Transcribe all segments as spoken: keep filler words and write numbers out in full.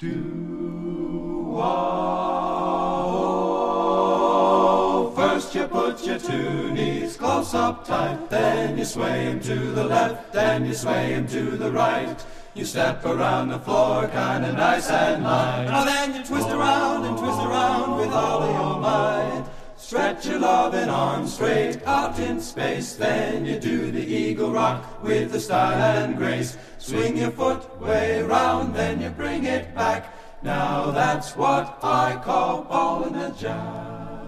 Do-wah-oh. First you put your two knees close up tight, then you sway 'em to the left, then you sway 'em to the right. You step around the floor kinda nice and light. Now then you twist around and twist around with all of your might. Stretch your loving arms straight out in space, then you do the eagle rock with the style and grace. Swing your foot way round, then you bring it back. Now that's what I call ballin' a jack.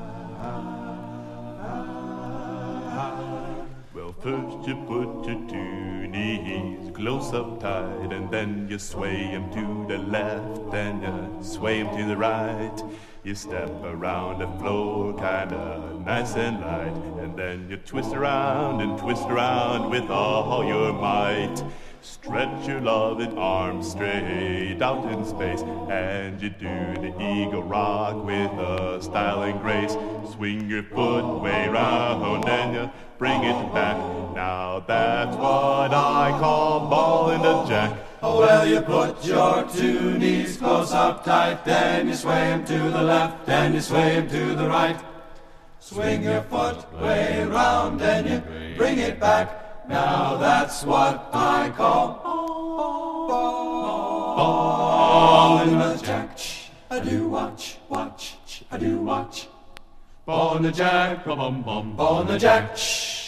Well, first you put your two knees close up tight, and then you sway 'em to the left, then you sway 'em to the right. You step around the floor kinda nice and light, and then you twist around and twist around with all your might. Stretch your loving arms straight out in space, and you do the eagle rock with a style and grace. Swing your foot way round and you bring it back. Now that's what I call ballin' a jack. Oh, well, you put your two knees close up tight, then you sway 'em to the left, then you sway 'em to the right. Swing your foot way round and you bring it back. Now that's what I call ballin' a jack. I do watch, watch, I do watch. Ballin' a jack, bum bum, ballin' a jack.